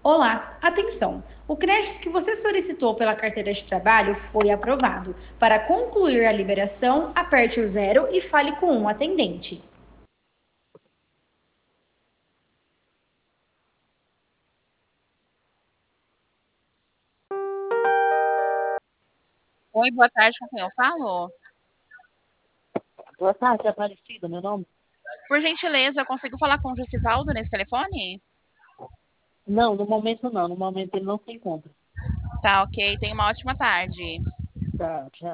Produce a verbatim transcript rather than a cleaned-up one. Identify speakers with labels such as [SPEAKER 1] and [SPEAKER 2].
[SPEAKER 1] Olá, atenção! O crédito que você solicitou pela carteira de trabalho foi aprovado. Para concluir a liberação, aperte o zero e fale com um atendente.
[SPEAKER 2] Oi, boa tarde, com quem eu falo?
[SPEAKER 3] Boa tarde, Aparecida, meu nome?
[SPEAKER 2] Por gentileza, eu consigo falar com o Jussivaldo nesse telefone?
[SPEAKER 3] Não, no momento não. No momento ele não se encontra.
[SPEAKER 2] Tá, ok. Tenha uma ótima tarde.
[SPEAKER 3] Tá, tchau.